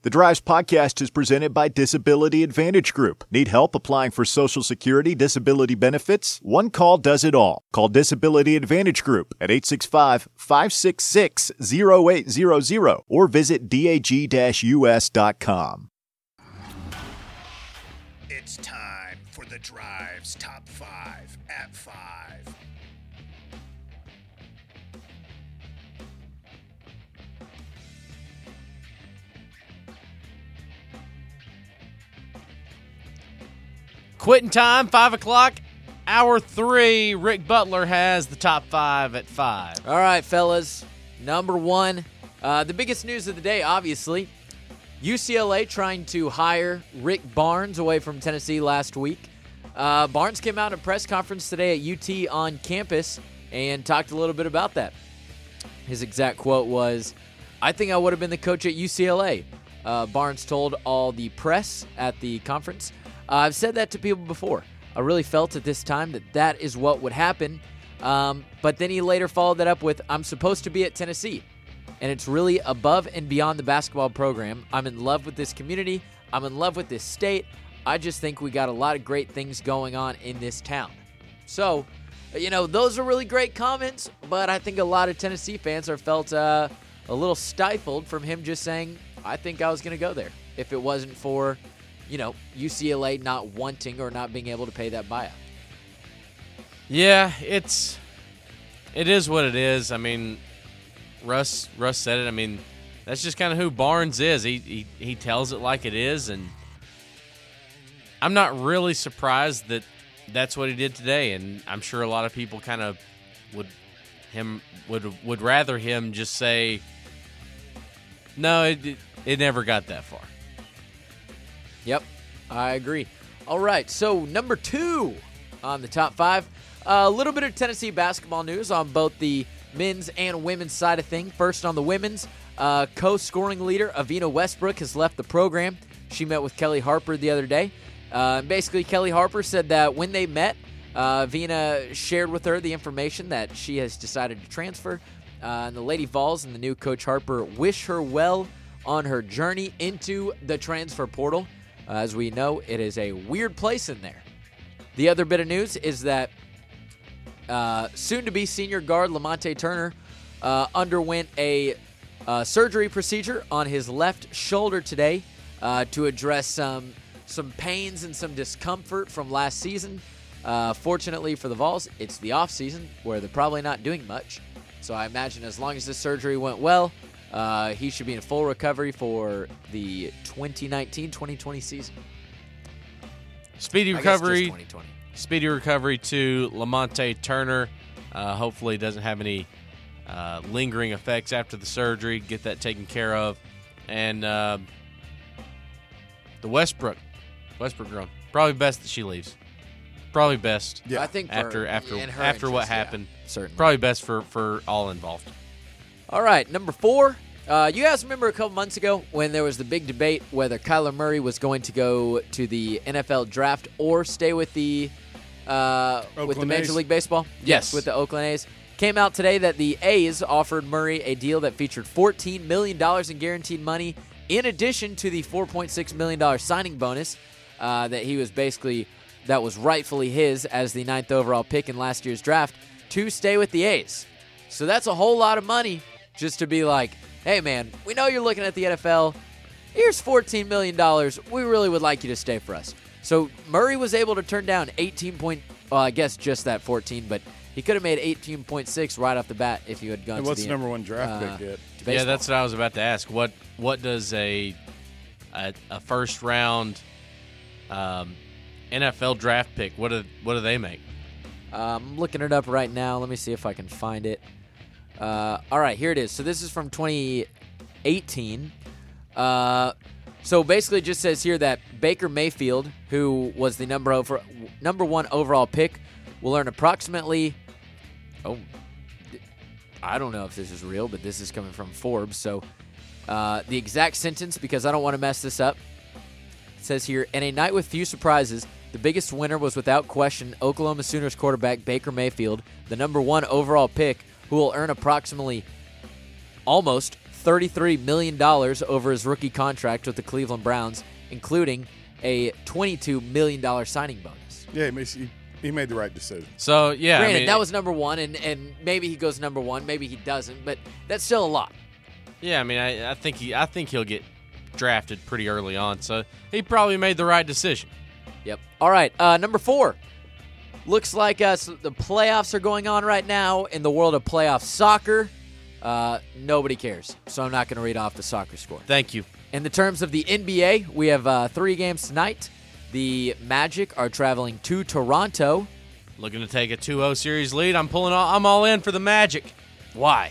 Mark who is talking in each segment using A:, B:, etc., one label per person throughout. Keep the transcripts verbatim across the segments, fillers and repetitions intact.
A: The Drives podcast is presented by Disability Advantage Group. Need help applying for Social Security disability benefits? One call does it all. Call Disability Advantage Group at eight six five, five six six, zero eight zero zero or visit dag U S dot com.
B: It's time for The Drive's Top five at five.
C: Quitting time, five o'clock, hour three. Rick Butler has the top five at five.
D: All right, fellas. Number one, uh, the biggest news of the day, obviously, U C L A trying to hire Rick Barnes away from Tennessee last week. Uh, Barnes came out at a press conference today at U T on campus and talked a little bit about that. His exact quote was, "I think I would have been the coach at U C L A." Uh, Barnes told all the press at the conference, uh, "I've said that to people before. I really felt at this time that that is what would happen." Um, but then he later followed that up with, "I'm supposed to be at Tennessee, and it's really above and beyond the basketball program. I'm in love with this community. I'm in love with this state. I just think we got a lot of great things going on in this town." So, you know, those are really great comments, but I think a lot of Tennessee fans are felt uh, a little stifled from him just saying, "I think I was going to go there if it wasn't for, you know, U C L A not wanting or not being able to pay that buyout."
C: Yeah, it's it is what it is. I mean, Russ Russ said it. I mean, that's just kind of who Barnes is. He, he he tells it like it is, and I'm not really surprised that that's what he did today. And I'm sure a lot of people kind of would him would would rather him just say, "No, it it, it never got that far."
D: Yep, I agree. All right, so number two on the top five, a little bit of Tennessee basketball news on both the men's and women's side of things. First on the women's, uh, co-scoring leader Avina Westbrook has left the program. She met with Kelly Harper the other day. Uh, basically, Kelly Harper said that when they met, uh, Avina shared with her the information that she has decided to transfer. Uh, and the Lady Vols and the new Coach Harper wish her well on her journey into the transfer portal. Uh, as we know, it is a weird place in there. The other bit of news is that uh, soon-to-be senior guard Lamonte Turner uh, underwent a uh, surgery procedure on his left shoulder today uh, to address some some pains and some discomfort from last season. Uh, fortunately for the Vols, it's the off-season where they're probably not doing much. So I imagine as long as this surgery went well, uh, he should be in full recovery for the twenty nineteen twenty twenty season.
C: Speedy
D: I guess
C: recovery.
D: just twenty twenty.
C: Speedy recovery to Lamonte Turner. Uh, hopefully, it doesn't have any uh, lingering effects after the surgery. Get that taken care of. And uh, the Westbrook, Westbrook girl, probably best that she leaves. Probably best.
D: Yeah, I think for,
C: after after
D: in her
C: after what
D: interest, yeah,
C: happened,
D: certainly.
C: probably best for for all involved.
D: All right, number four. Uh, you guys remember a couple months ago when there was the big debate whether Kyler Murray was going to go to the N F L draft or stay with the uh, with the Major
E: A's.
D: League Baseball?
C: Yes.
D: with the Oakland A's. Came out today that the A's offered Murray a deal that featured fourteen million dollars in guaranteed money, in addition to the four point six million dollars signing bonus uh, that he was basically that was rightfully his as the ninth overall pick in last year's draft to stay with the A's. So that's a whole lot of money just to be like, "Hey, man, we know you're looking at the N F L. Here's fourteen million dollars. We really would like you to stay for us." So Murray was able to turn down eighteen point, well, I guess just that fourteen, but he could have made eighteen point six right off the bat if he had gone
E: And
D: to
E: what's
D: the
E: the number one draft
D: uh,
E: pick get?
D: to
C: Yeah,
D: baseball.
C: that's what I was about to ask. What what does a a, a first round um, N F L draft pick? What do what do they make?
D: Uh, I'm looking it up right now. Let me see if I can find it. Uh, all right, here it is. So this is from twenty eighteen. Uh, so basically it just says here that Baker Mayfield, who was the number over, number one overall pick, will earn approximately, oh, I don't know if this is real, but this is coming from Forbes. So uh, the exact sentence, because I don't want to mess this up, it says here, "In a night with few surprises, the biggest winner was without question Oklahoma Sooners quarterback Baker Mayfield, the number one overall pick, who will earn approximately almost thirty-three million dollars over his rookie contract with the Cleveland Browns, including a twenty-two million dollars signing bonus.
E: Yeah, he made, he, he made the right decision.
C: So, yeah.
D: Granted,
C: I mean,
D: that was number one, and, and maybe he goes number one, maybe he doesn't, but that's still a lot.
C: Yeah, I mean, I, I think he, I think he'll get drafted pretty early on, so he probably made the right decision.
D: Yep. All right, uh, number four. Looks like uh, so the playoffs are going on right now in the world of playoff soccer. Uh, nobody cares, so I'm not going to read off the soccer score.
C: Thank you.
D: In the terms of the N B A, we have uh, three games tonight. The Magic are traveling to Toronto.
C: Looking to take a two oh series lead. I'm pulling all, I'm all in for the Magic.
D: Why?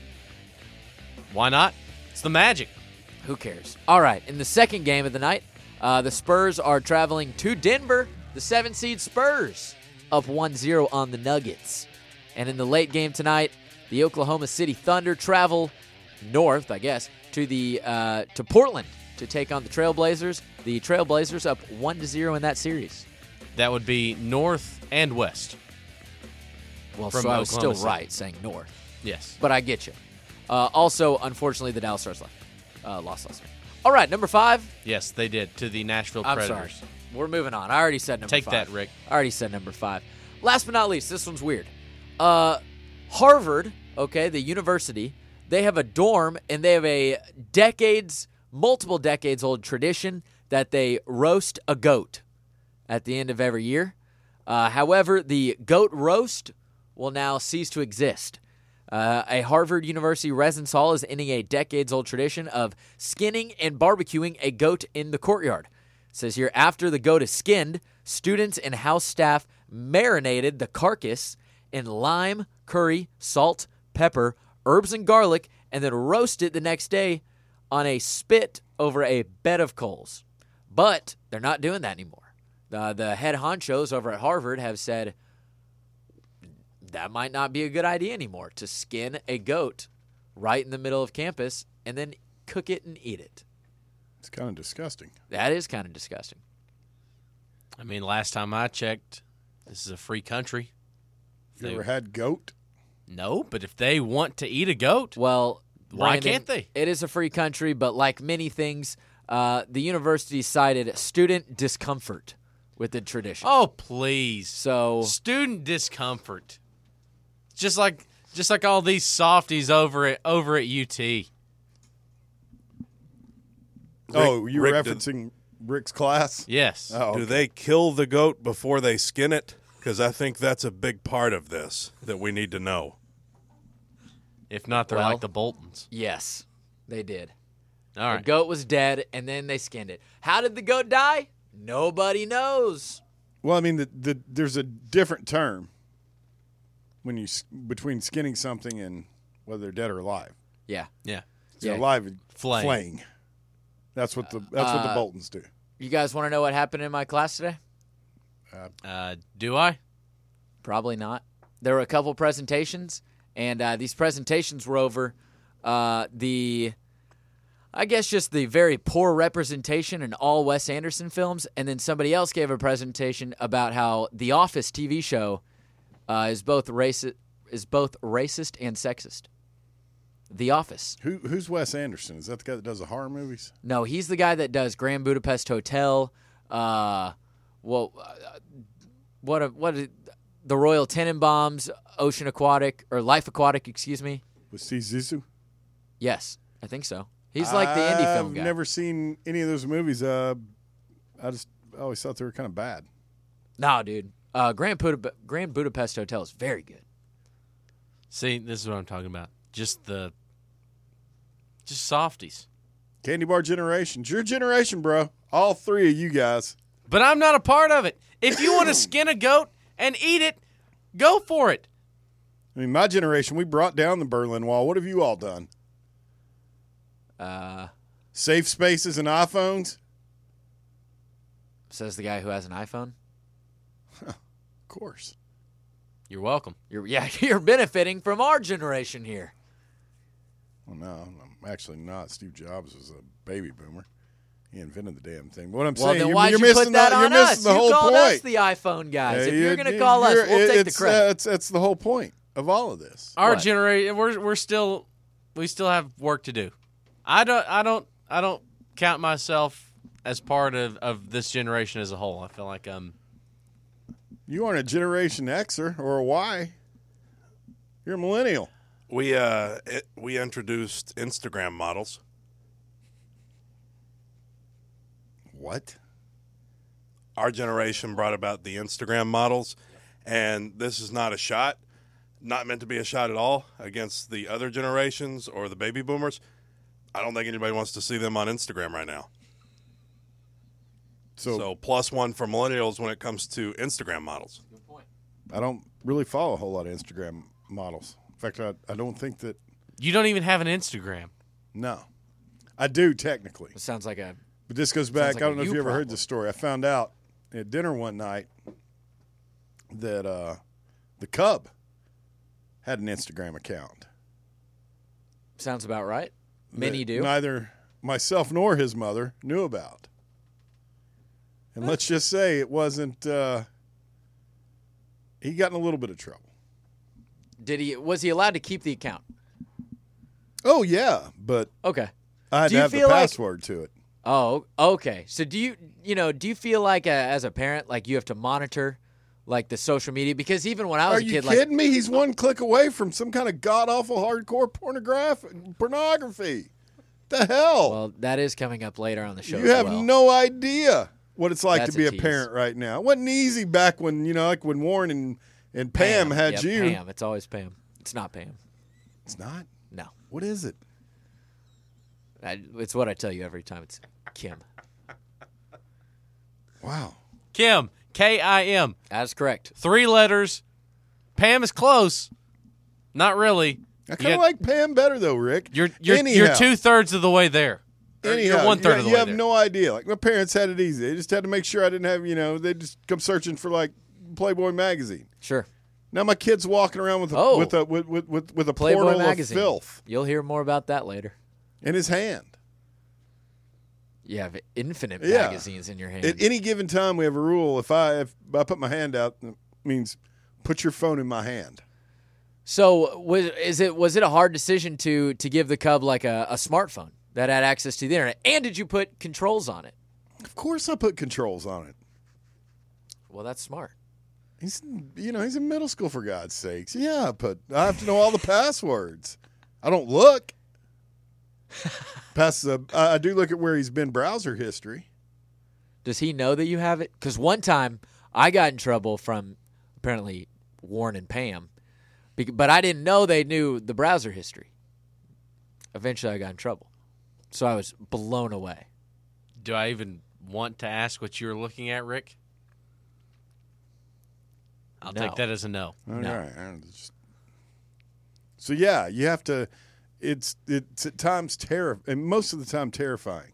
C: Why not? It's the Magic.
D: Who cares? All right, in the second game of the night, uh, the Spurs are traveling to Denver. The seven-seed Spurs up one zero on the Nuggets. And in the late game tonight, the Oklahoma City Thunder travel north, I guess, to the uh, to Portland to take on the Trailblazers. The Trailblazers up one to zero in that series.
C: That would be north and west.
D: Well,
C: From
D: so I was
C: Oklahoma
D: still
C: City.
D: right saying north.
C: Yes.
D: But I get you. Uh, also, unfortunately, the Dallas Stars left. Uh, lost last night. All right, number five.
C: Yes, they did to the Nashville
D: I'm
C: Predators.
D: sorry. We're moving on. I already said number
C: Take
D: five.
C: that, Rick.
D: I already said number five. Last but not least, this one's weird. Uh, Harvard, okay, the university, they have a dorm, and they have a decades, multiple decades old tradition that they roast a goat at the end of every year. Uh, however, the goat roast will now cease to exist. Uh, a Harvard University residence hall is ending a decades-old tradition of skinning and barbecuing a goat in the courtyard. It says here, after the goat is skinned, students and house staff marinated the carcass in lime, curry, salt, pepper, herbs, and garlic, and then roast it the next day on a spit over a bed of coals. But they're not doing that anymore. Uh, the head honchos over at Harvard have said that might not be a good idea anymore to skin a goat right in the middle of campus and then cook it and eat it.
E: It's kind of disgusting.
D: That is kind of disgusting.
C: I mean, last time I checked, this is a free country.
E: You
C: They-
E: ever had goat?
C: No, but if they want to eat a goat,
D: Well,
C: Why
D: Brandon,
C: can't they?
D: It is a free country, but like many things, uh, the university cited student discomfort with the tradition.
C: oh please,
D: So,
C: student discomfort. Just like just like all these softies over at over at U T.
E: oh, you were
F: Rick, did-
E: referencing Rick's class?
C: Yes.
E: Oh,
F: Do
E: okay.
F: they kill the goat before they skin it? Because I think that's a big part of this that we need to know.
C: If not, they're
D: Well-
C: like the Boltons.
D: yes, they did.
C: All
D: The
C: right.
D: goat was dead, and then they skinned it. How did the goat die? Nobody knows.
E: Well, I mean, the, the, there's a different term when you s- between skinning something and whether they're dead or alive.
D: Yeah.
C: Yeah.
E: So
D: Yeah.
E: alive,
C: Flaying.
E: flaying. That's what the that's what the
D: Uh,
E: Boltons do.
D: You guys want to know what happened in my class today?
C: Uh, do I?
D: Probably not. There were a couple presentations, and uh, these presentations were over uh, the, I guess, just the very poor representation in all Wes Anderson films. And then somebody else gave a presentation about how The Office T V show uh, is both racist, is both racist and sexist. The Office.
E: Who who's Wes Anderson? Is that the guy that does the horror movies?
D: No, he's the guy that does Grand Budapest Hotel. Uh, well, uh, what a, what a, the Royal Tenenbaums, Ocean Aquatic or Life Aquatic, excuse me.
E: With Steve Zissou?
D: Yes, I think so. He's like the indie film
E: I've
D: guy.
E: never seen any of those movies. Uh, I just I always thought they were kind of bad.
D: No, dude. Uh, Grand, Budap- Grand Budapest Hotel is very good.
C: See, this is what I'm talking about. Just the, just softies.
E: Candy bar generation. It's your generation, bro. All three of you guys.
C: But I'm not a part of it. If you want to skin a goat and eat it, go for it.
E: I mean, my generation, we brought down the Berlin Wall. What have you all done?
D: Uh,
E: Safe spaces and iPhones?
D: says the guy who has an iPhone.
E: Of course.
C: You're welcome.
D: You're yeah, you're benefiting from our generation here.
E: Well, no, I'm actually not. Steve Jobs was a baby boomer. He invented the damn thing. But what I'm
D: Well,
E: saying,
D: then
E: you're,
D: why'd
E: you're
D: you
E: missing
D: put that
E: the,
D: on
E: you're
D: us?
E: missing the
D: you
E: whole
D: called
E: point.
D: us the iPhone guys.
E: Yeah,
D: if you're
E: you-
D: going to
E: you-
D: call us,
E: you're-
D: we'll take the
E: it's,
D: credit.
E: Uh, it's, that's the whole point of all of this.
C: Our
D: What?
C: generation, we're we're still, we still have work to do. I don't. I don't. I don't count myself as part of, of this generation as a whole. I feel like um.
E: You aren't a Generation Xer or a Y. You're a millennial.
F: We uh it, we introduced Instagram models.
E: What?
F: Our generation brought about the Instagram models, and this is not a shot, not meant to be a shot at all against the other generations or the baby boomers. I don't think anybody wants to see them on Instagram right now.
E: So,
F: So plus one for millennials when it comes to Instagram models.
E: I don't really follow a whole lot of Instagram models. In fact, I, I don't think that.
C: You don't even have an Instagram.
E: No, I do technically.
D: It sounds like a
E: But this goes back.
D: like
E: I don't
D: a
E: know if
D: you
E: you ever heard
D: problem.
E: this story. I found out at dinner one night that uh, the Cub had an Instagram account.
D: sounds about right. Many
E: that
D: do.
E: Neither myself nor his mother knew about. And let's just say it wasn't. Uh, he got in a little bit of trouble.
D: Did he? Was he allowed to keep the account?
E: Oh yeah, but
D: Okay.
E: I had
D: Do
E: to
D: you
E: have the
D: feel like-
E: password to it.
D: Oh, okay. So do you, you know, do you feel like uh as a parent, like you have to monitor, like the social media? Because even when I was
E: Are
D: a
E: you
D: kid,
E: kidding
D: like
E: me? He's one click away from some kind of god awful hardcore pornography. Pornography. The hell?
D: well, that is coming up later on the show.
E: you
D: as
E: have
D: well.
E: no idea what it's like
D: That's
E: to be
D: a
E: a,
D: tease.
E: parent right now. It wasn't easy back when you know, like when Warren and and Pam, had
D: Yep,
E: you.
D: Pam. It's always Pam. It's not Pam.
E: It's not.
D: No.
E: What is it?
D: I, it's what I tell you every time. It's Kim.
E: Wow.
C: Kim, K I M,
D: That's correct.
C: three letters. Pam is close. Not really.
E: I
C: You
E: kind of
C: got-
E: like Pam better though, Rick.
C: You're you're
E: Anyhow,
C: you're two thirds of the way there. Or
E: Anyhow,
C: you're one third
E: you,
C: of the
E: you
C: way
E: have
C: there.
E: no idea. Like my parents had it easy. They just had to make sure I didn't have, you know, they just come searching for like Playboy magazine.
D: Sure.
E: Now my kid's walking around with a,
D: Oh.
E: with a with with with, with a
D: Playboy
E: portal
D: magazine.
E: of filth
D: You'll hear more about that later.
E: in his hand.
D: You have infinite
E: Yeah.
D: magazines in your hand.
E: At any given time, we have a rule. If I if I put my hand out, it means put your phone in my hand.
D: So was is it was it a hard decision to to give the Cub like a, a smartphone that had access to the internet? And did you put controls on it?
E: Of course, I put controls on it.
D: Well, that's smart.
E: He's you know he's in middle school for God's sakes. Yeah, I put I have to know all the passwords. I don't look. Pass the I I do look at where he's been browser history.
D: Does he know that you have it? Because one time I got in trouble from apparently Warren and Pam, bec- but I didn't know they knew the browser history. Eventually, I got in trouble, so I was blown away.
C: Do I even want to ask what you're looking at, Rick? I'll
D: No.
C: take that as a no.
E: All
D: No.
E: right. I don't just- So yeah, you have to. It's it's at times terrifying, and most of the time terrifying.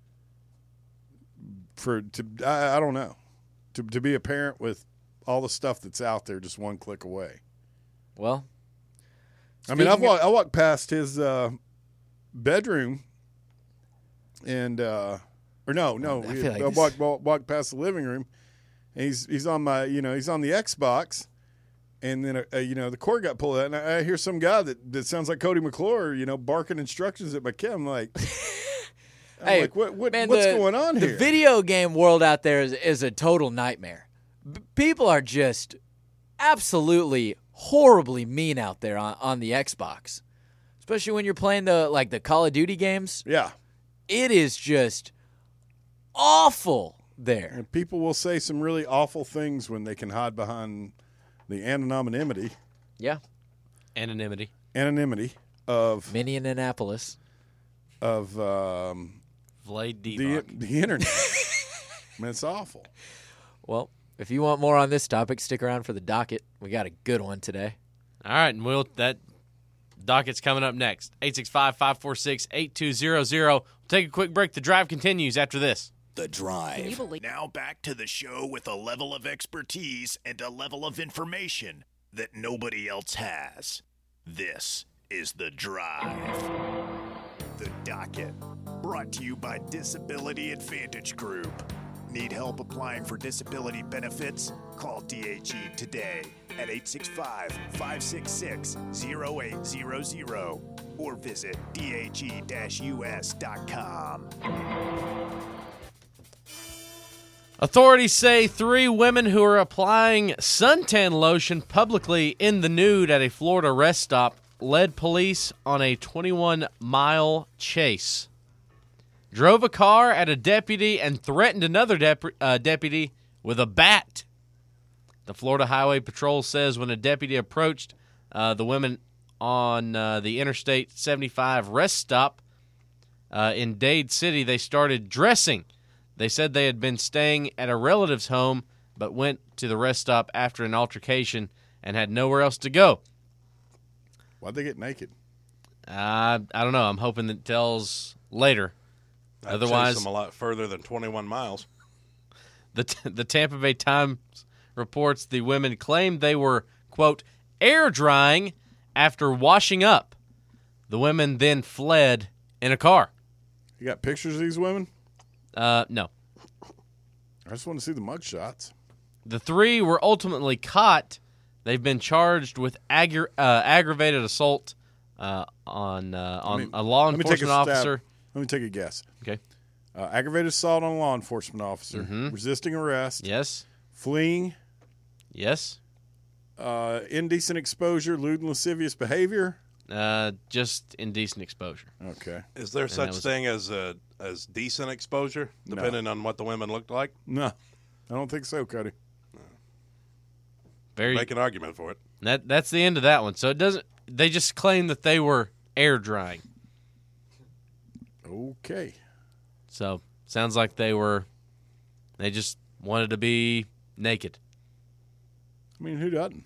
E: For to I, I don't know, to to be a parent with all the stuff that's out there just one click away.
D: Well,
E: I mean, I've
D: speaking of-
E: walked, I walked past his uh, bedroom, and uh, or no, no,
D: I feel like
E: I
D: this-
E: walked, walked walked past the living room, and he's he's on my you know he's on the Xbox, and then uh, uh, you know the cord got pulled out, and I, I hear some guy that, that sounds like Cody McClure, you know, barking instructions at my kid. I'm like, I'm
D: Hey,
E: like what, what
D: man,
E: what's
D: the-
E: going on
D: the
E: here?
D: video game world out there is, is a total nightmare. B- people are just absolutely horribly mean out there on, on the Xbox, especially when you're playing the like the Call of Duty games.
E: Yeah,
D: It is just awful there.
E: and people will say some really awful things when they can hide behind the anonymity
D: Yeah,
C: Anonymity.
E: anonymity of
D: mini in Annapolis.
E: of um,
C: Vlade
E: the
C: Divac.
E: the internet. I mean, it's awful.
D: Well, if you want more on this topic, stick around for the docket. We got a good one today.
C: All right, and we'll that docket's coming up next. eight six five, five four six, eight two zero zero. We'll take a quick break. The drive continues after this.
B: The Drive. Now back to the show with a level of expertise and a level of information that nobody else has. This is The Drive. The Docket. Brought to you by Disability Advantage Group. Need help applying for disability benefits? Call D H E today at eight six five, five six six, zero eight zero zero or visit D H E U S dot com.
C: Authorities say three women who are applying suntan lotion publicly in the nude at a Florida rest stop led police on a twenty-one mile chase. Drove a car at a deputy and threatened another dep- uh, deputy with a bat. The Florida Highway Patrol says when a deputy approached uh, the women on uh, the Interstate seventy-five rest stop uh, in Dade City, they started dressing. They said they had been staying at a relative's home but went to the rest stop after an altercation and had nowhere else to go.
E: Why'd they get naked?
C: Uh, I don't know. I'm hoping that tells later.
F: I'd
C: Otherwise,
F: chase them a lot further than twenty-one miles.
C: The the Tampa Bay Times reports the women claimed they were, quote, air drying after washing up. The women then fled in a car.
E: You got pictures of these women?
C: Uh, no.
E: I just want to see the mug shots.
C: The three were ultimately caught. They've been charged with aggra- uh, aggravated assault uh, on uh, on
E: me-
C: a law
E: let me take a
C: enforcement
E: stab.
C: officer.
E: Let me take a guess.
C: Okay.
E: Uh, aggravated assault on a law enforcement officer,
C: Mhm.
E: resisting arrest,
C: Yes.
E: fleeing,
C: Yes.
E: uh, indecent exposure, lewd and lascivious behavior.
C: Uh, just indecent exposure.
E: Okay.
F: Is there
C: that
F: such
C: was-
F: thing as a as decent exposure,
E: No.
F: depending on what the women looked like?
E: No, I don't think so, Cody.
C: Very.
F: Make an argument for it.
C: That that's the end of that one. So it doesn't. They just claim that they were air drying.
E: Okay.
C: So sounds like they were. They just wanted to be naked.
E: I mean, who doesn't?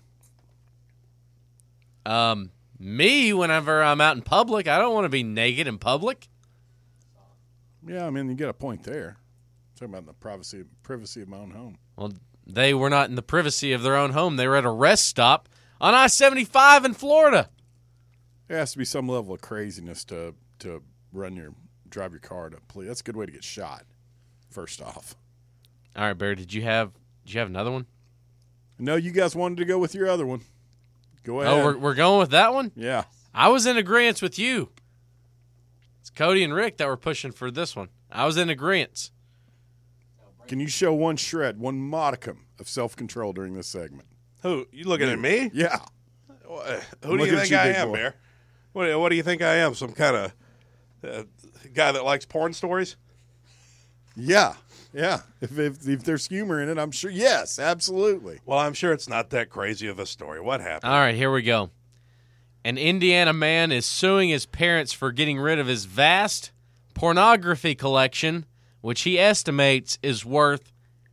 C: Um, me, whenever I'm out in public, I don't want to be naked in public.
E: Yeah, I mean, you get a point there. Talking about the privacy privacy of my own home.
C: Well, they were not in the privacy of their own home. They were at a rest stop on I seventy-five in Florida.
E: There has to be some level of craziness to to run your drive your car to police. That's a good way to get shot. First off,
C: All right, Barry, did you have did you have another one?
E: no, you guys wanted to go with your other one. Go ahead.
C: Oh, we're we're going with that one.
E: yeah.
C: I was in agreement with you. It's Cody and Rick that were pushing for this one. I was in agreement.
E: Can you show one shred, one modicum of self control during this segment?
F: Who you looking at me?
E: Yeah.
F: Uh, Who
E: I'm
F: do you
E: looking at
F: think
E: you,
F: I
E: big
F: am,
E: boy.
F: Bear? What, what do you think I am? Some kind of uh, guy that likes porn stories?
E: Yeah. Yeah. If, if if there's humor in it, I'm sure. Yes, absolutely.
F: Well, I'm sure it's not that crazy of a story. What happened?
C: All right, here we go. An Indiana man is suing his parents for getting rid of his vast pornography collection, which he estimates is worth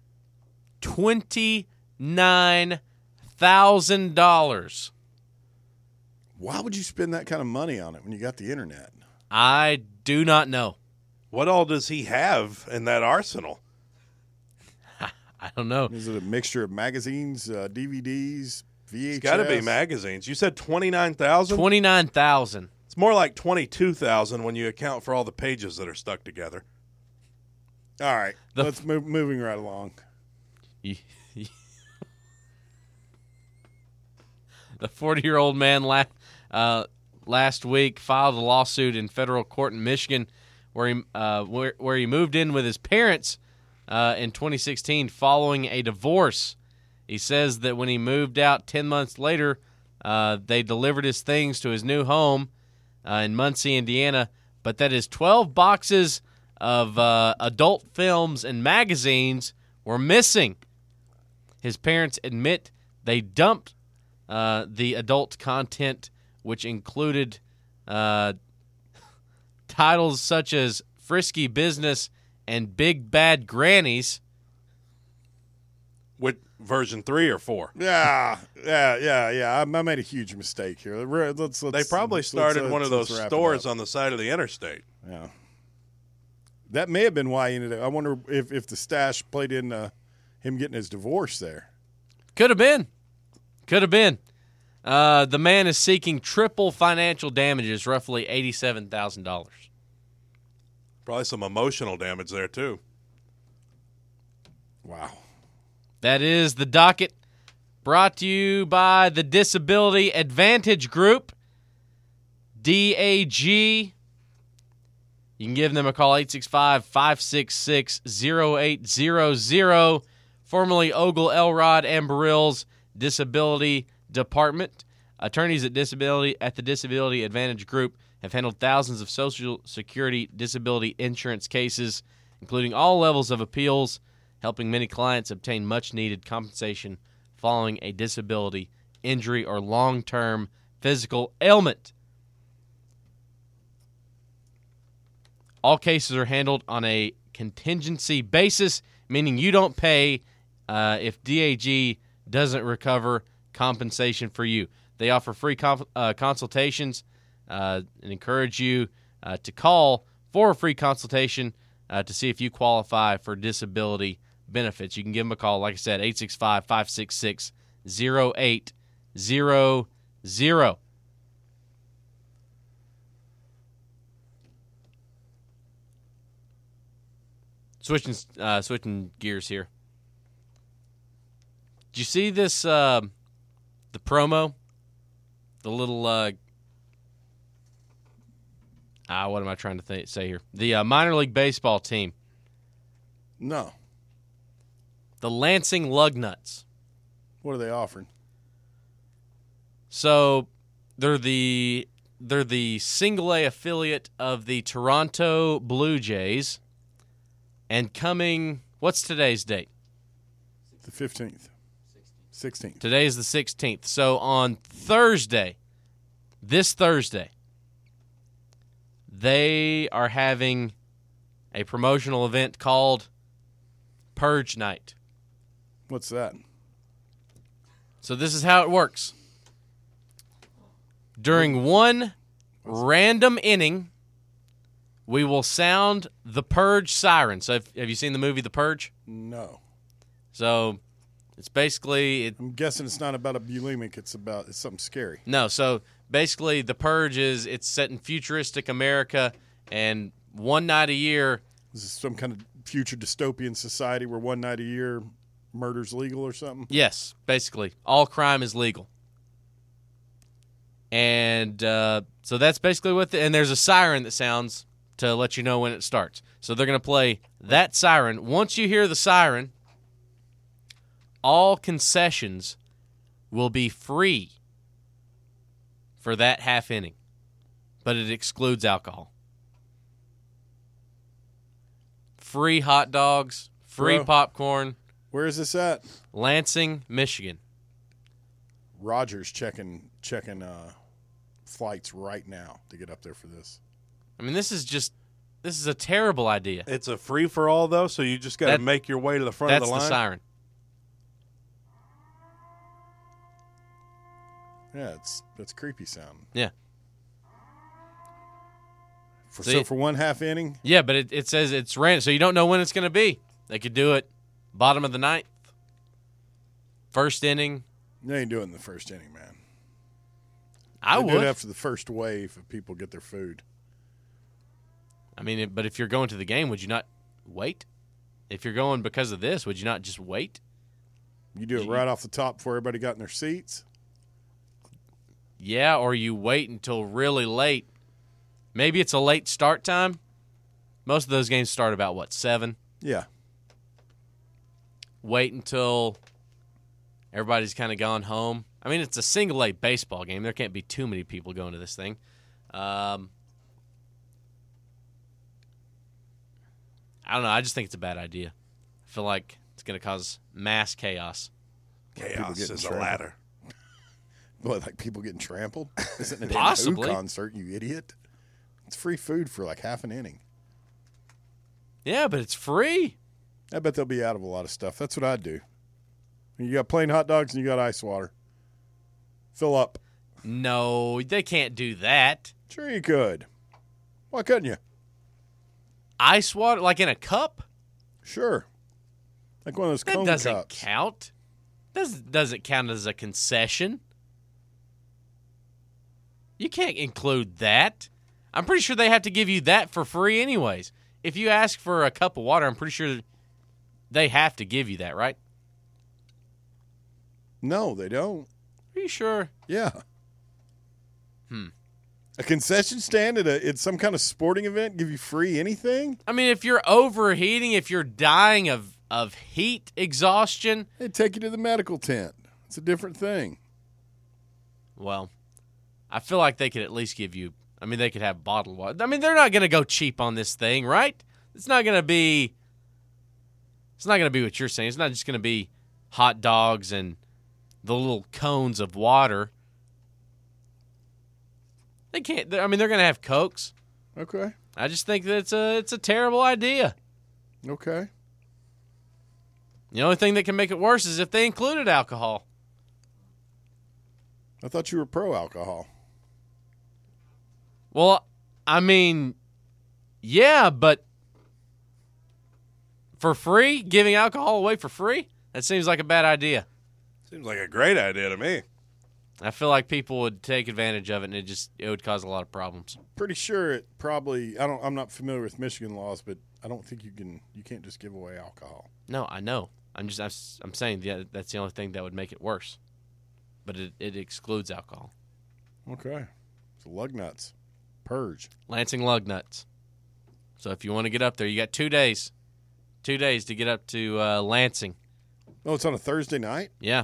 C: twenty-nine thousand dollars.
E: Why would you spend that kind of money on it when you got the internet?
C: I do not know.
F: What all does he have in that arsenal?
C: I don't know.
E: Is it a mixture of magazines, uh, D V Ds, V H S?
F: It's got to be magazines. You said twenty-nine thousand?
C: twenty-nine thousand.
F: It's more like twenty-two thousand when you account for all the pages that are stuck together.
E: All right.
C: The-
E: Let's move moving right along.
C: The forty-year-old man la- uh, last week filed a lawsuit in federal court in Michigan where he, uh, where, where he moved in with his parents uh, in twenty sixteen following a divorce. He says that when he moved out ten months later, uh, they delivered his things to his new home uh, in Muncie, Indiana, but that his twelve boxes of uh, adult films and magazines were missing. His parents admit they dumped uh, the adult content, which included uh, titles such as Frisky Business and Big Bad Grannies.
F: With version three or four?
E: Yeah, yeah, yeah, yeah. I, I made a huge mistake here. Let's, let's,
F: They probably
E: let's-
F: started
E: let's-
F: one of
E: let's
F: those
E: wrap it
F: stores
E: up.
F: on the side of the interstate.
E: Yeah. That may have been why he ended up. I wonder if, if the stash played in uh, him getting his divorce there.
C: Could have been. Could have been. Uh, the man is seeking triple financial damages, roughly eighty-seven thousand dollars.
F: Probably some emotional damage there, too.
E: Wow.
C: That is the docket, brought to you by the Disability Advantage Group, D A G. You can give them a call, eight six five, five six six, zero eight zero zero, formerly Ogle, Elrod, and Barill's Disability Department. Attorneys at Disability at the Disability Advantage Group have handled thousands of Social Security disability insurance cases, including all levels of appeals, helping many clients obtain much-needed compensation following a disability, injury, or long-term physical ailment. All cases are handled on a contingency basis, meaning you don't pay uh, if D A G doesn't recover compensation for you. They offer free conf- uh, consultations uh, and encourage you uh, to call for a free consultation uh, to see if you qualify for disability benefits. You can give them a call, like I said, eight six five, five six six, zero eight zero zero. Switching uh, switching gears here. Did you see this, uh, the promo? The little, uh, ah, what am I trying to th- say here? The uh, minor league baseball team,
E: No.
C: the Lansing Lugnuts.
E: What are they offering?
C: So they're the they're the single A affiliate of the Toronto Blue Jays. And coming, what's today's date?
E: The fifteenth. sixteenth.
C: Today is the sixteenth. So on Thursday, this Thursday, they are having a promotional event called Purge Night.
E: What's that?
C: So this is how it works. During one random inning, we will sound the Purge siren. So have, have you seen the movie The Purge?
E: No.
C: So it's basically it,
E: I'm guessing it's not about a bulimic. It's about it's something scary.
C: no. So basically, The Purge is it's set in futuristic America, and one night a year.
E: Is this some kind of future dystopian society where one night a year murder's legal or something?
C: Yes, basically, all crime is legal. And uh, so that's basically what. The, and there's a siren that sounds to let you know when it starts. So they're going to play that siren. Once you hear the siren, all concessions will be free for that half inning, but it excludes alcohol. Free hot dogs, free
E: Bro.
C: popcorn.
E: Where is this at?
C: Lansing, Michigan.
E: Rogers checking checking uh, flights right now to get up there for this.
C: I mean, this is just this is a terrible idea.
F: It's a free for all though, so you just got to
C: That-
F: make your way to the front
C: That's
F: of the line.
C: the siren.
E: Yeah, it's that's creepy sounding.
C: Yeah.
E: For,
C: So
E: so
C: you-
E: for one half inning,
C: Yeah, but it, it says it's random, so you don't know when it's going to be. They could do it bottom of the ninth, first inning.
E: they ain't doing the first inning, man.
C: I
E: They
C: would.
E: do it after the first wave of people get their food.
C: I mean, it- but if you're going to the game, would you not wait? If you're going because of this, would you not just wait?
E: You do it right off the top before everybody got in their seats.
C: Yeah, or you wait until really late. Maybe it's a late start time. Most of those games start about, what, seven?
E: Yeah.
C: Wait until everybody's kind of gone home. I mean, it's a single A baseball game. There can't be too many people going to this thing. Um, I don't know. I just think it's a bad idea. I feel like it's going to cause mass chaos.
F: Chaos
E: getting
F: is a
E: trampled.
F: ladder.
E: What, like people getting trampled? Isn't it a
C: Possibly.
E: Who concert, you idiot? It's free food for like half an inning.
C: Yeah, but it's free.
E: I bet they'll be out of a lot of stuff. That's what I'd do. You got plain hot dogs and you got ice water. Fill up.
C: No, they can't do that.
E: Sure you could. Why couldn't you?
C: Ice water, like in a cup?
E: Sure. Like one of those
C: That
E: cone
C: doesn't
E: cups.
C: count. Does doesn't count as a concession. You can't include that. I'm pretty sure they have to give you that for free anyways. If you ask for a cup of water, I'm pretty sure they have to give you that, right?
E: No, they don't.
C: Are you sure?
E: Yeah.
C: Hmm.
E: A concession stand at a at some kind of sporting event give you free anything?
C: I mean, if you're overheating, if you're dying of, of heat exhaustion,
E: They take you to the medical tent. It's a different thing.
C: well, I feel like they could at least give you, I mean, they could have bottled water. I mean, they're not going to go cheap on this thing, right? It's not going to be, it's not going to be what you're saying. It's not just going to be hot dogs and the little cones of water. They can't, I mean, they're going to have Cokes.
E: Okay.
C: I just think that it's a, it's a terrible idea.
E: Okay.
C: The only thing that can make it worse is if they included alcohol.
E: I thought you were pro alcohol.
C: Well, I mean, yeah, but for free, giving alcohol away for free, that seems like a bad idea.
F: Seems like a great idea to me.
C: I feel like people would take advantage of it, and it just it would cause a lot of problems.
E: Pretty sure it probably I don't I'm not familiar with Michigan laws, but I don't think you can you can't just give away alcohol.
C: No, I know. I'm just I'm, s- I'm saying yeah, that's the only thing that would make it worse. But it, it excludes alcohol.
E: Okay. So lug nuts. Purge.
C: Lansing lug nuts. So if you want to get up there, you got two days. Two days to get up to uh, Lansing.
E: Oh, it's on a Thursday night?
C: Yeah.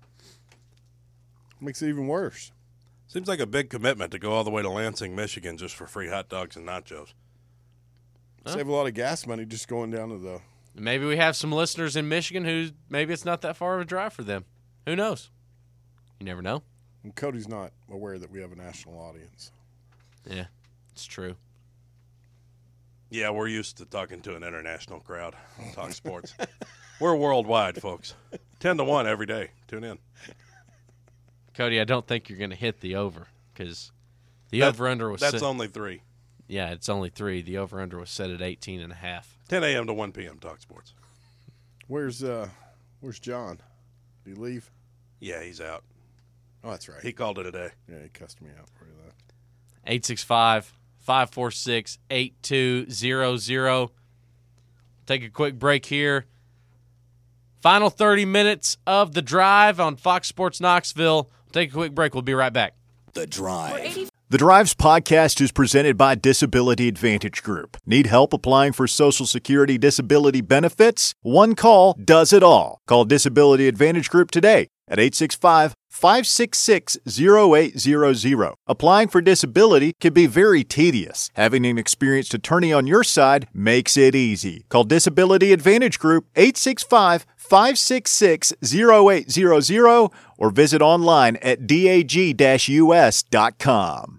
E: Makes it even worse.
F: Seems like a big commitment to go all the way to Lansing, Michigan, just for free hot dogs and nachos.
C: Huh?
E: Save a lot of gas money just going down to the
C: Maybe we have some listeners in Michigan who maybe it's not that far of a drive for them. Who knows? You never know.
E: and Cody's not aware that we have a national audience.
C: Yeah, it's true.
F: Yeah, we're used to talking to an international crowd. Talk sports. We're worldwide, folks. Ten to one every day. Tune in.
C: Cody, I don't think you're going to hit the over because the
F: That-
C: over-under was
F: That's
C: set.
F: only three.
C: Yeah, it's only three. The over-under was set at eighteen and a half.
F: ten a.m. to one p.m. Talk sports.
E: Where's uh where's John? Did he leave?
F: Yeah, he's out.
E: Oh, that's right.
F: He called it a day.
E: yeah, he cussed me out for that.
C: eight six five, five four six, eight two zero zero. Take a quick break here. Final thirty minutes of the drive on Fox Sports Knoxville. Take a quick break. We'll be right back.
B: The Drive.
A: The Drives podcast is presented by Disability Advantage Group. Need help applying for Social Security disability benefits? One call does it all. Call Disability Advantage Group today at eight six five, five six six, zero eight zero zero. Applying for disability can be very tedious. Having an experienced attorney on your side makes it easy. Call Disability Advantage Group eight six five, five six six, zero eight zero zero or visit online at dag U S dot com.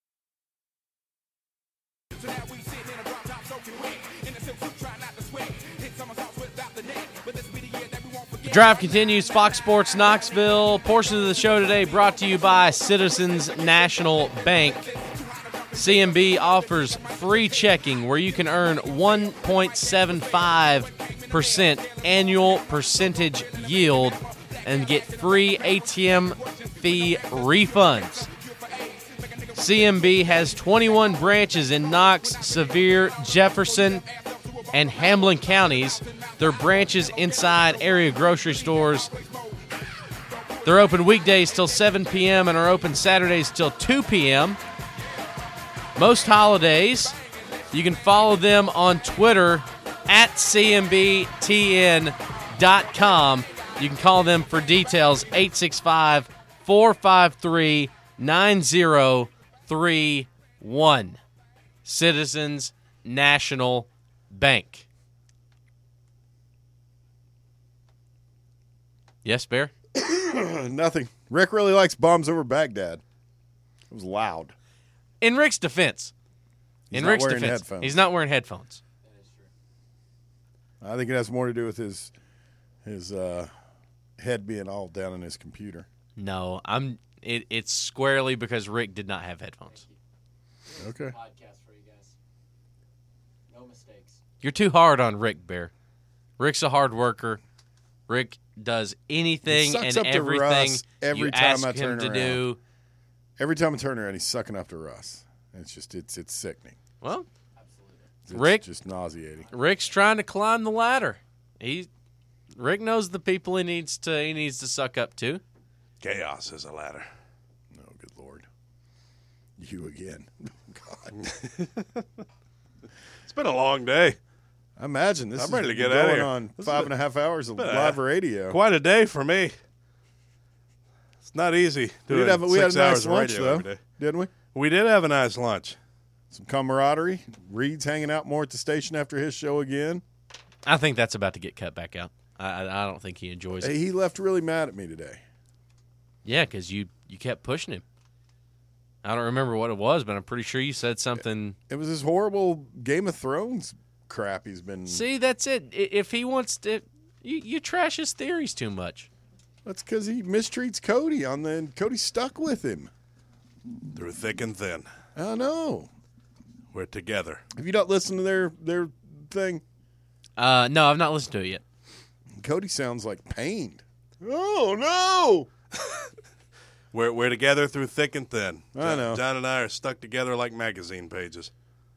C: The drive continues. Fox Sports Knoxville. Portion of the show today brought to you by Citizens National Bank. C M B offers free checking where you can earn one point seven five percent annual percentage yield and get free A T M fee refunds. C M B has twenty-one branches in Knox, Sevier, Jefferson, and Hamlin counties. Their branches inside area grocery stores. They're open weekdays till seven p.m. and are open Saturdays till two p.m. Most holidays, you can follow them on Twitter at C M B T N dot com. You can call them for details, eight six five, four five three, nine zero three one. Citizens National Bank. Yes, Bear?
E: Nothing. Rick really likes Bombs Over Baghdad. It was loud.
C: In Rick's defense.
E: He's
C: in
E: not
C: Rick's
E: wearing
C: defense.
E: headphones.
C: He's not wearing headphones.
E: I think it has more to do with his his uh, head being all down in his computer.
C: No, I'm it, it's squarely because Rick did not have headphones.
E: Okay.
D: Podcast for you guys. No mistakes.
C: You're too hard on Rick, Bear. Rick's a hard worker. Rick does anything
E: He sucks
C: and
E: up to
C: everything
E: Russ every
C: you
E: time
C: ask
E: I
C: him
E: turn
C: to
E: around.
C: do.
E: Every time I turn around, he's sucking up to Russ. It's just it's it's
C: Well,
E: it's
C: Rick-
E: just nauseating.
C: Rick's trying to climb the ladder. He Rick knows the people he needs to he needs to suck up to.
F: Chaos is a ladder.
E: Oh, good Lord. You again. God.
F: It's been a long day.
E: I imagine this
F: I'm
E: is
F: ready to get
E: going
F: outta here.
E: on
F: This
E: five
F: is
E: and a half hours of
F: been a-
E: live radio.
F: Quite a day for me. It's not easy
E: We,
F: doing
E: did have, we had
F: six
E: a nice
F: hours of
E: lunch,
F: radio
E: though,
F: every day.
E: didn't we?
F: We did have a nice lunch.
E: Some camaraderie. Reed's hanging out more at the station after his show again.
C: I think that's about to get cut back out. I I, I don't think he enjoys it.
E: Hey, he left really mad at me today.
C: Yeah, because you you kept pushing him. I don't remember what it was, but I'm pretty sure you said something.
E: It was this horrible Game of Thrones crap he's been.
C: See, that's it. I- If he wants to, you, you trash his theories too much.
E: That's because he mistreats Cody on the. And Cody's stuck with him.
F: Through thick and thin.
E: I know.
F: We're together.
E: Have you not listened to their their thing?
C: Uh, no, I've not listened to it yet.
E: Cody sounds like pained. Oh no!
F: We're we're together through thick and thin.
E: I
F: John,
E: know.
F: John and I are stuck together like magazine pages.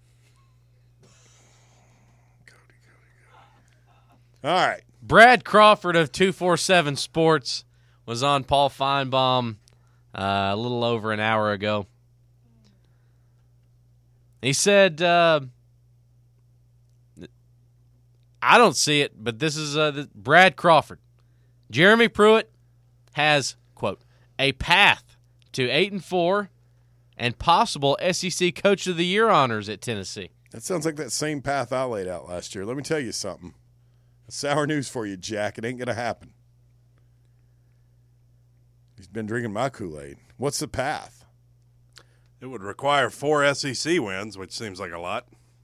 E: All right.
C: Brad Crawford of two forty-seven Sports was on Paul Feinbaum uh, a little over an hour ago. He said, uh, I don't see it, but this is uh, the, Brad Crawford. Jeremy Pruitt has, quote, a path to eight and four and possible S E C Coach of the Year honors at Tennessee.
E: That sounds like that same path I laid out last year. Let me tell you something. Sour news for you, Jack. It ain't going to happen. He's been drinking my Kool-Aid. What's the path?
F: It would require four S E C wins, which seems like a lot.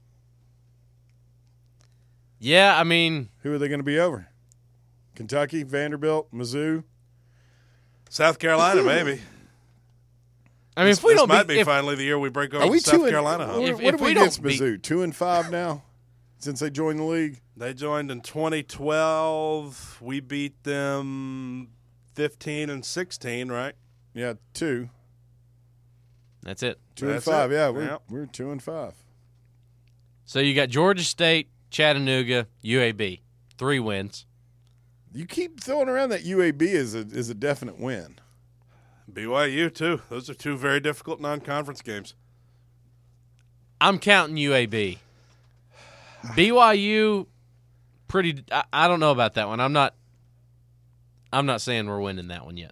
C: Yeah, I mean,
E: Who are they going to be over? Kentucky, Vanderbilt, Mizzou?
F: South Carolina, maybe.
C: I mean,
F: this,
C: if we
F: this
C: don't
F: might
C: be,
F: be
C: if,
F: finally the year we break over
E: Are we
F: the South
E: two and,
F: Carolina hump.
E: What,
C: If-
E: what
C: if
E: are we
C: we don't
E: against
C: beat-
E: Mizzou? Two and five now since they joined the league?
F: They joined in twenty twelve. We beat them fifteen and sixteen, right?
E: Yeah, two.
C: that's it.
E: Two
F: That's
E: and five.
F: it.
E: Yeah, we're,
F: Yep.
E: we're two and five.
C: So you got Georgia State, Chattanooga, U A B, three wins.
E: You keep throwing around that U A B is a is a definite win.
F: B Y U, too. Those are two very difficult non-conference games.
C: I'm counting U A B. B Y U, pretty. I, I don't know about that one. I'm not. I'm not saying we're winning that one yet.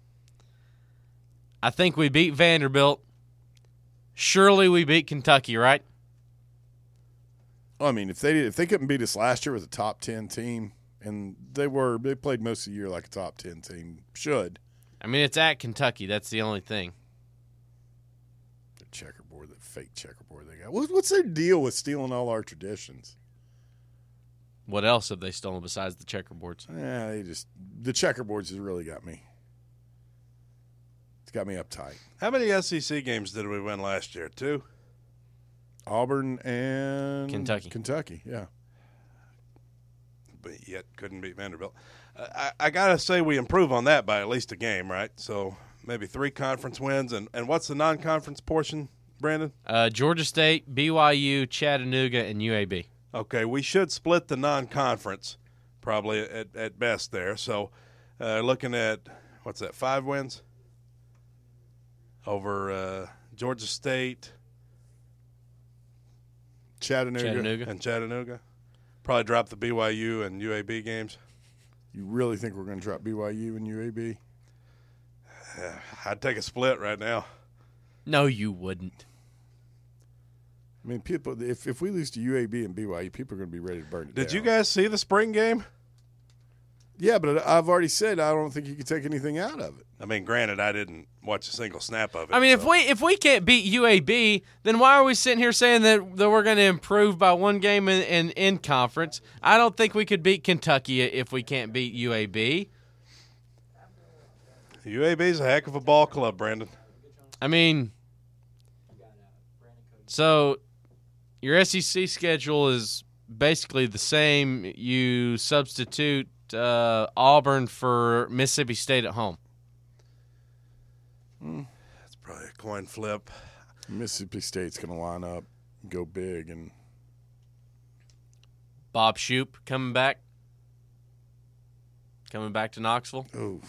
C: I think we beat Vanderbilt. Surely we beat Kentucky, right?
E: I mean, if they if they couldn't beat us last year with a top ten team, and they were they played most of the year like a top ten team should.
C: I mean, it's at Kentucky. That's the only thing.
E: The checkerboard, that fake checkerboard they got. What, what's their deal with stealing all our traditions?
C: What else have they stolen besides the checkerboards?
E: Yeah, they just the checkerboards has really got me. It's got me uptight.
F: How many S E C games did we win last year? Two?
E: Auburn and
C: Kentucky.
E: Kentucky, yeah.
F: But yet couldn't beat Vanderbilt. Uh, I, I got to say we improve on that by at least a game, right? So maybe three conference wins. And, and what's the non-conference portion, Brandon?
C: Uh, Georgia State, B Y U, Chattanooga, and U A B.
F: Okay, we should split the non-conference probably at, at best there. So uh, looking at, what's that, five wins? Over uh, Georgia State
E: Chattanooga.
C: Chattanooga.
F: and Chattanooga. Probably drop the B Y U and U A B games.
E: You really think we're going to drop B Y U and U A B?
F: I'd take a split right now.
C: No, you wouldn't.
E: I mean, people. If if we lose to U A B and B Y U, people are going to be ready to burn it
F: Did
E: down.
F: you guys see the spring game?
E: Yeah, but I've already said I don't think you can take anything out of it.
F: I mean, granted, I didn't watch a single snap of it.
C: I mean, if
F: so-
C: we if we can't beat U A B, then why are we sitting here saying that, that we're going to improve by one game in, in in conference? I don't think we could beat Kentucky if we can't beat U A B.
F: U A B's a heck of a ball club, Brandon.
C: I mean, so your S E C schedule is basically the same. You substitute uh, Auburn for Mississippi State at home.
F: That's probably a coin flip.
E: Mississippi State's going to line up, go big, and
C: Bob Shoop coming back. coming back to Knoxville.
E: Oh,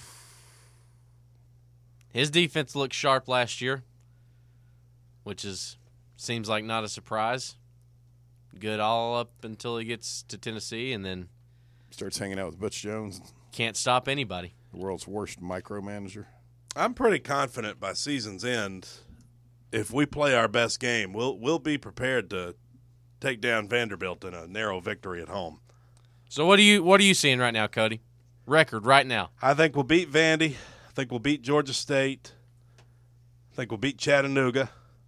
C: His defense looked sharp last year, which is seems like not a surprise. Good all up until he gets to Tennessee, and then
E: starts hanging out with Butch Jones,
C: can't stop anybody.
E: the world's worst micromanager.
F: I'm pretty confident by season's end, if we play our best game, we'll we'll be prepared to take down Vanderbilt in a narrow victory at home.
C: So what are you what are you seeing right now, Cody? Record right now.
F: I think we'll beat Vandy. I think we'll beat Georgia State. I think we'll beat Chattanooga.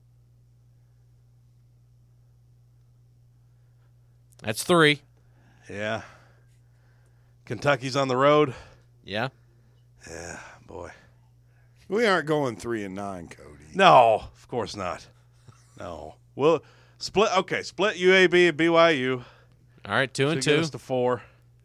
C: That's three.
F: Yeah. Kentucky's on the road.
C: Yeah.
F: Yeah, boy.
E: We aren't going three and nine, Cody.
F: No, of course not. No. We'll split. Okay, split U A B and B Y U.
C: All right, two and
F: Should get
C: two.
F: us to four.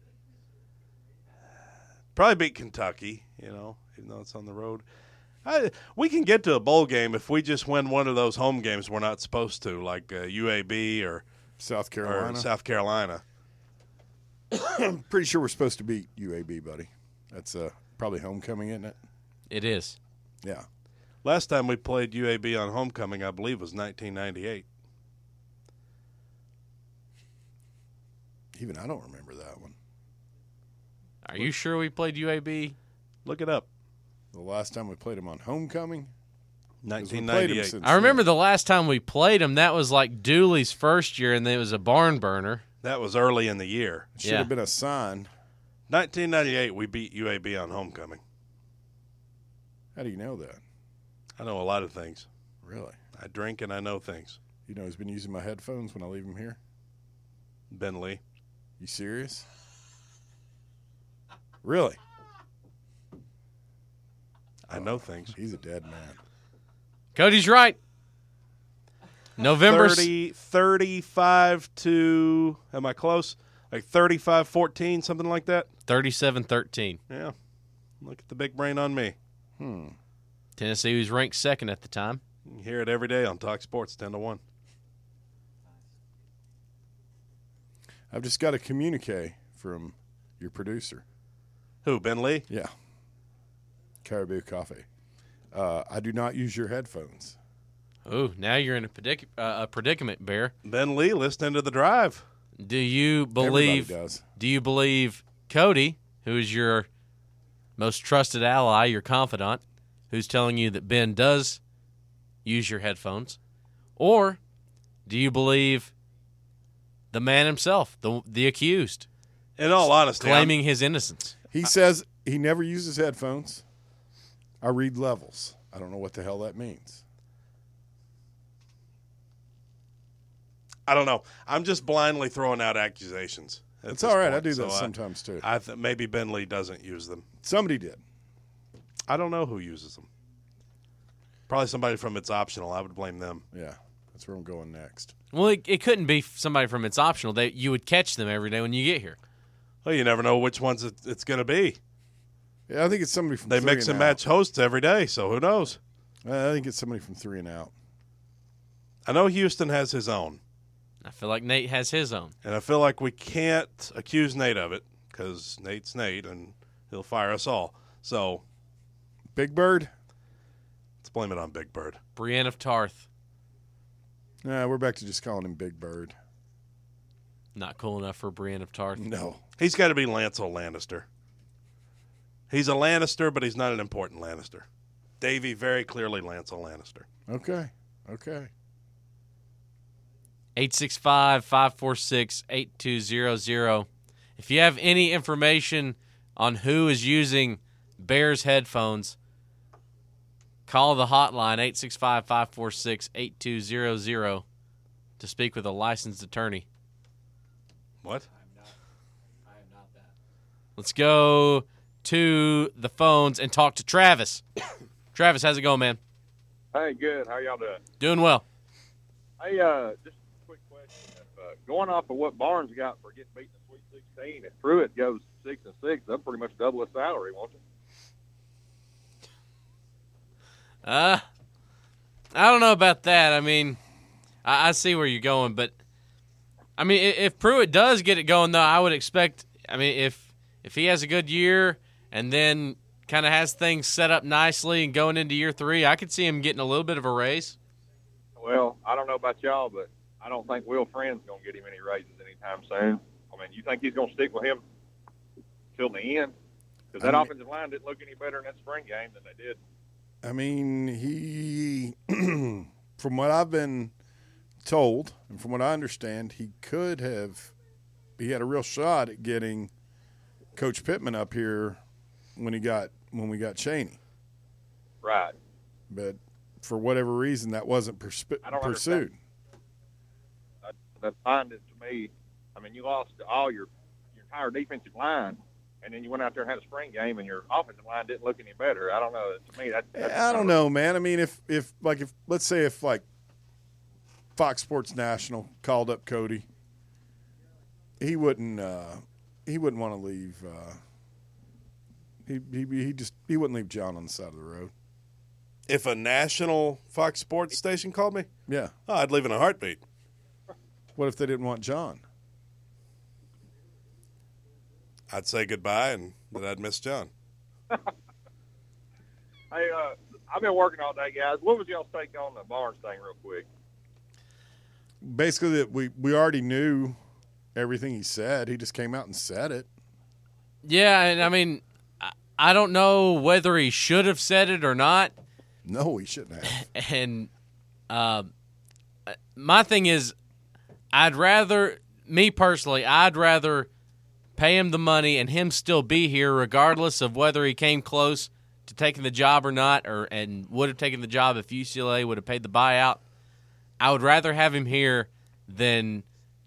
F: Probably beat Kentucky, you know, even though it's on the road. I, we can get to a bowl game if we just win one of those home games we're not supposed to, like uh, U A B or,
E: South
F: or
E: Carolina.
F: South Carolina.
E: I'm pretty sure we're supposed to beat U A B, buddy. That's uh, probably homecoming, isn't it?
C: It is.
E: Yeah.
F: Last time we played U A B on homecoming, I believe, was nineteen ninety-eight.
E: Even I don't remember that one.
C: Are you sure we played U A B?
F: Look it up.
E: The last time we played them on homecoming? 'Cause we
F: nineteen
E: played 'em
F: ninety-eight.
E: since
C: I remember
E: then.
C: the last time we played them, that was like Dooley's first year, and it was a barn burner.
F: That was early in the year.
E: Should
C: Yeah.
E: have been a sign.
F: nineteen ninety-eight, we beat U A B on homecoming.
E: How do you know that?
F: I know a lot of things.
E: Really?
F: I drink and I know things.
E: You know, he's been using my headphones when I leave him here.
F: Ben Lee.
E: You serious? Really?
F: I know things.
E: He's a dead man.
C: Cody's right. November.
F: thirty, thirty-five to, am I close? Like thirty-five fourteen, something like that?
C: thirty-seven thirteen.
F: Yeah. Look at the big brain on me.
E: Hmm.
C: Tennessee was ranked second at the time.
F: You hear it every day on Talk Sports, ten to one.
E: I've just got a communique from your producer.
F: Who, Ben Lee?
E: Yeah. Caribou Coffee. Uh, I do not use your headphones.
C: Oh, now you're in a, predic- uh, a predicament, Bear.
F: Ben Lee listening to the drive.
C: Do you believe?
E: Everybody does.
C: Do you believe Cody, who is your most trusted ally, your confidant, who's telling you that Ben does use your headphones, or do you believe the man himself, the the accused,
F: In all honesty,
C: claiming his innocence?
E: He says he never uses headphones. I read levels. I don't know what the hell that means.
F: I don't know. I'm just blindly throwing out accusations. at
E: It's
F: this
E: all right. I
F: point,
E: do
F: so
E: that sometimes too.
F: I th- maybe Ben Lee doesn't use them.
E: Somebody did.
F: I don't know who uses them. Probably somebody from It's Optional. I would blame them.
E: Yeah, that's where I'm going next.
C: Well, it, it couldn't be somebody from It's Optional. They you would catch them every day when you get here.
F: Well, you never know which ones it, it's going to be.
E: Yeah, I think it's somebody from
F: They
E: three
F: mix and
E: Out.
F: match hosts every day, so who knows?
E: Uh, I think it's somebody from three and out.
F: I know Houston has his own,
C: I feel like Nate has his own.
F: and I feel like we can't accuse Nate of it because Nate's Nate, and he'll fire us all. So
E: Big Bird.
F: let's blame it on Big Bird.
C: Brienne of Tarth,
E: Nah, we're back to just calling him Big Bird.
C: not cool enough for Brienne of Tarth.
E: No.
F: He's got to be Lancel Lannister. He's a Lannister, but he's not an important Lannister. Davey, very clearly Lancel Lannister.
E: Okay. Okay.
C: eight six five, five four six, eight two zero zero. If you have any information on who is using Bears headphones, call the hotline eight six five, five four six, eight two zero zero to speak with a licensed attorney.
F: What?
C: Let's go to the phones and talk to Travis. Travis, how's it going, man?
G: Hey, good. How y'all doing?
C: Doing well.
G: Hey, uh, just a quick question. If, uh, going off of what Barnes got for getting beaten in Sweet sixteen, if Pruitt goes six and six, they'll pretty much double his salary, won't you?
C: Uh, I don't know about that. I mean, I, I see where you're going, but I mean, if, if Pruitt does get it going, though, I would expect. I mean, if if he has a good year and then kind of has things set up nicely and going into year three, I could see him getting a little bit of a raise.
G: Well, I don't know about y'all, but I don't think Will Friend's going to get him any raises anytime soon. I mean, you think he's going to stick with him till the end? Because that
E: I mean,
G: offensive line didn't look any better in that spring game than they did.
E: I mean, he, from what I've been told and from what I understand, he could have, he had a real shot at getting Coach Pittman up here when he got, when we got Chaney.
G: Right.
E: But for whatever reason, that wasn't persp-
G: I don't
E: pursued.
G: understand. That, that find it to me. I mean, you lost all your, your entire defensive line, and then you went out there and had a spring game, and your offensive line didn't look any better. I don't know. To me, that, that's
E: I don't know, man. I mean, if, if like, if let's say if like Fox Sports National called up Cody, he wouldn't, uh, he wouldn't want to leave. Uh, he, he, he just, he wouldn't leave John on the side of the road.
F: If a national Fox Sports station called me,
E: Yeah.
F: oh, I'd leave in a heartbeat.
E: What if they didn't want John?
F: I'd say goodbye and that I'd miss John.
G: Hey, uh, I've been working all day, guys. What was y'all's take on the Barnes thing real quick?
E: Basically, that we, we already knew everything he said. He just came out and said it.
C: Yeah, and I mean, I- I don't know whether he should have said it or not.
E: No, he shouldn't have.
C: And uh, my thing is, I'd rather, me personally, I'd rather pay him the money and him still be here regardless of whether he came close to taking the job or not, or and would have taken the job if U C L A would have paid the buyout. I would rather have him here than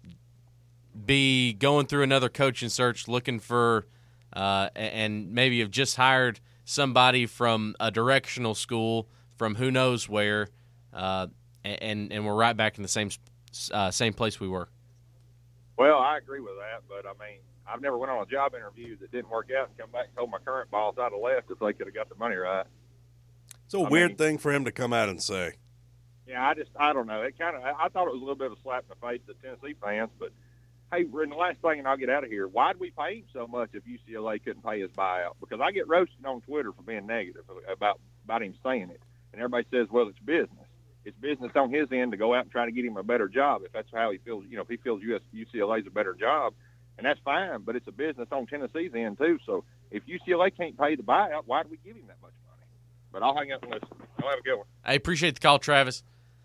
C: be going through another coaching search looking for uh, and maybe have just hired somebody from a directional school from who knows where, uh, and and we're right back in the same uh, same place we were.
G: Well, I agree with that, but I mean, I've never went on a job interview that didn't work out and come back and told my current boss I'd have left if they could have got the money right.
F: It's a
G: I
F: weird
G: mean-
F: thing for him to come out and say.
G: Yeah, I just, I don't know. It kind of, I thought it was a little bit of a slap in the face to Tennessee fans, but hey, and the last thing, and I'll get out of here. Why'd we pay him so much if U C L A couldn't pay his buyout? Because I get roasted on Twitter for being negative about about him saying it, and everybody says, well, it's business. It's business on his end to go out and try to get him a better job if that's how he feels. You know, if he feels U S, U C L A is a better job, and that's fine. But it's a business on Tennessee's end too. So if U C L A can't pay the buyout, why do we give him that much money? But I'll hang up and listen. I'll have a good one.
C: I appreciate the call, Travis.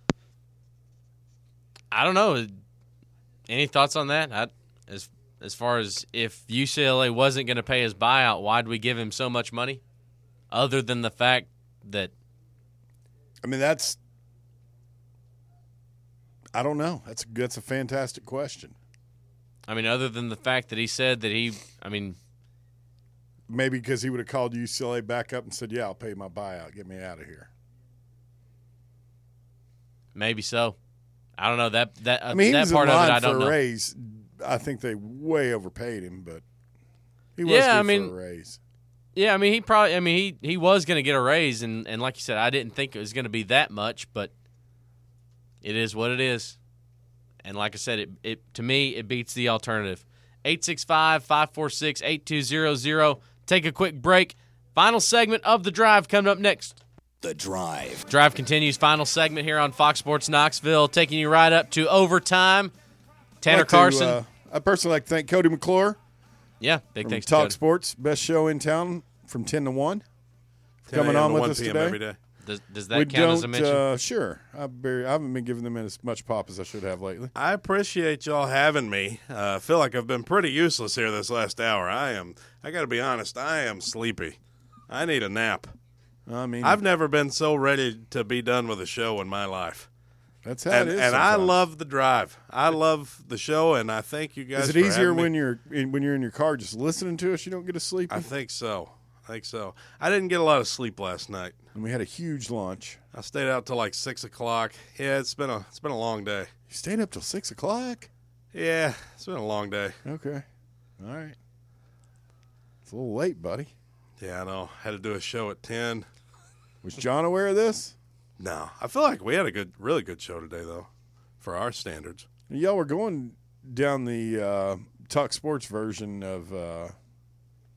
C: I don't know. Any thoughts on that? I, as as far as if U C L A wasn't going to pay his buyout, why'd we give him so much money? Other than the fact that
E: I mean, that's – I don't know. That's, that's a fantastic question.
C: I mean, other than the fact that he said that he – I mean –
E: Maybe because he would have called U C L A back up and said, yeah, I'll pay my buyout. Get me out of here.
C: maybe so. I don't know. That that, uh,
E: I mean, he
C: that
E: was
C: part
E: in
C: of
E: line
C: it I
E: for
C: don't
E: a
C: know.
E: raise. I think they way overpaid him, but he was
C: Yeah,
E: due
C: I mean-
E: for a raise.
C: Yeah, I mean, he probably – I mean, he, he was going to get a raise, and, and like you said, I didn't think it was going to be that much, but it is what it is. And like I said, it, it to me, it beats the alternative. eight six five, five four six, eight two zero zero. Take a quick break. Final segment of The Drive coming up next.
B: The Drive.
C: Drive continues. Final segment here on Fox Sports Knoxville, taking you right up to overtime. Tanner
E: I'd like to,
C: Carson.
E: uh, I personally like to thank Cody McClure
C: yeah, big
E: from
C: thanks to
E: Talk
C: Cody.
E: Sports, best show in town from ten to one. For
F: ten
E: coming
F: a m
E: on
F: to
E: with
F: one
E: us
F: p m
E: today.
F: every day.
C: Does, does that
E: we
C: count as a
E: don't,
C: mention?
E: uh, sure. I, very, I haven't been giving them as much pop as I should have lately.
F: I appreciate y'all having me. Uh, I feel like I've been pretty useless here this last hour. I am, I got to be honest, I am sleepy. I need a nap.
E: I mean,
F: I've never been so ready to be done with a show in my life.
E: that's how
F: And,
E: it is.
F: and I
E: sometimes.
F: love the drive. I love the show, and I thank you guys
E: Is it
F: for
E: easier
F: having me.
E: when you're in, when you're in your car just listening to us? You don't get to sleep.
F: I think so. I think so. I didn't get a lot of sleep last night.
E: And we had a huge lunch.
F: I stayed out till like six o'clock. Yeah, it's been a it's been a long day.
E: You stayed up till six o'clock.
F: Yeah, it's been a long day.
E: Okay, all right. It's a little late, buddy.
F: Yeah, I know. Had to do a show at ten.
E: Was John aware of this?
F: No, I feel like we had a good, really good show today, though, for our standards.
E: Y'all were going down the uh, Talk Sports version of uh,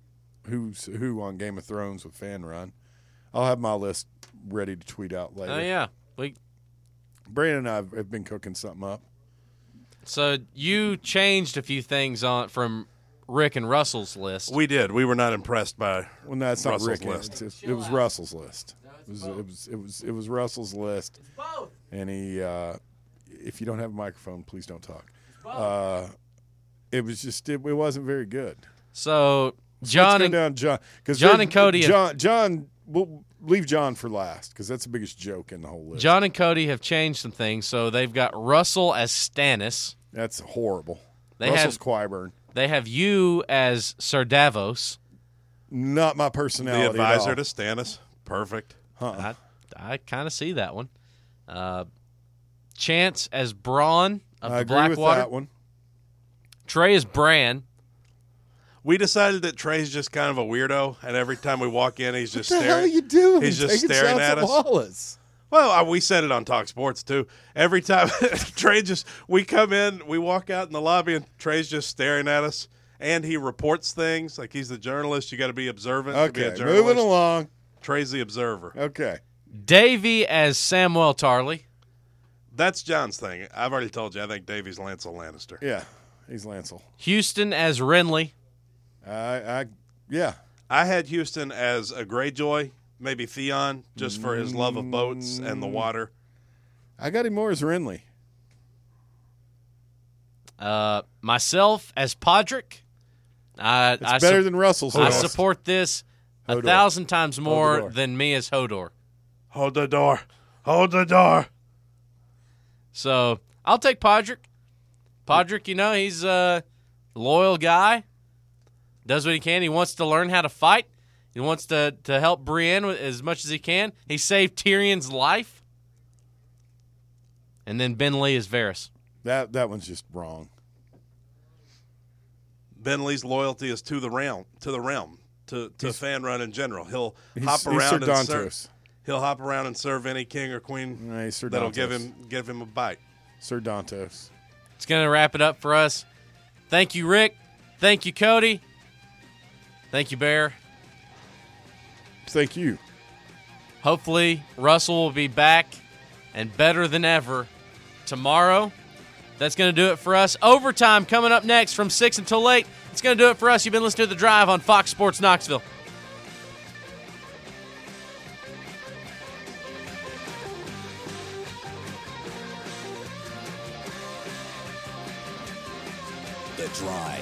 E: who's who on Game of Thrones with Fan Run. I'll have my list ready to tweet out later.
C: Oh yeah, we.
E: Brandon and I have, have been cooking something up.
C: So you changed a few things on from Rick and Russell's list.
F: We did. We were not impressed by
E: Well, no, it's not
F: Russell's
E: Rick.
F: list.
E: It's, it's, it was Russell's list. It was, it was it was it was Russell's list.
D: Both.
E: And he, uh, if you don't have a microphone, please don't talk. Uh, it was just it, it wasn't very good.
C: So John
E: Let's
C: and
E: go down John because
C: John and Cody have-
E: John John we'll leave John for last because that's the biggest joke in the whole list.
C: John and Cody have changed some things. So they've got Russell as Stannis.
E: That's horrible.
C: They
E: Russell's
C: have-
E: Qyburn.
C: They have you as Sir Davos.
E: Not my
F: the
E: personality.
F: advisor
E: at
F: to Stannis. Perfect.
E: all. Uh-uh.
C: I I kind of see that one. Uh, Chance as Braun of
E: I
C: the
E: agree
C: Blackwater.
E: with that one.
C: Trey as Bran.
F: We decided that Trey's just kind of a weirdo, and every time we walk in, he's just
E: What the hell are
F: staring.
E: you doing?
F: He's just
E: Taking
F: staring
E: shots
F: at us.
E: Wallace.
F: Well, uh, we said it on Talk Sports too. Every time Trey just, we come in, we walk out in the lobby, and Trey's just staring at us. And he reports things like he's the journalist. You got to be observant to be a
E: Okay,
F: journalist.
E: moving along.
F: Trey's the observer.
E: Okay.
C: Davy as Samwell Tarly.
F: That's John's thing. I've already told you. I think Davy's Lancel Lannister.
E: Yeah, he's Lancel.
C: Houston as Renly.
E: I, I, yeah.
F: I had Houston as a Greyjoy, maybe Theon, just for his love of boats and the water.
E: I got him more as Renly.
C: Uh, myself as Podrick. I,
E: It's
C: I
E: better
C: su-
E: than Russell's
C: I
E: list.
C: support this a
E: Hodor.
C: thousand times more
E: Hodor.
C: than me as Hodor.
F: Hold the door. Hold the door.
C: So I'll take Podrick. Podrick, you know, he's a loyal guy. Does what he can. He wants to learn how to fight. He wants to, to help Brienne with- as much as he can. He saved Tyrion's life. And then Ben Lee is Varys.
E: That that one's just wrong.
F: Ben Lee's loyalty is to the realm, to the realm, to, to fan run in general. He'll
E: He's,
F: hop
E: he's
F: around
E: Sir
F: and serve.
E: Dantos.
F: He'll hop around and serve any king or queen
E: No, he's Sir
F: that'll
E: Dantos.
F: give him give him a bite.
E: Sir Dantos.
C: It's going to wrap it up for us. Thank you, Rick. Thank you, Cody. Thank you, Bear.
E: Thank you.
C: Hopefully, Russell will be back and better than ever tomorrow. That's going to do it for us. Overtime coming up next from six until eight. It's going to do it for us. You've been listening to The Drive on Fox Sports Knoxville.
H: The Drive.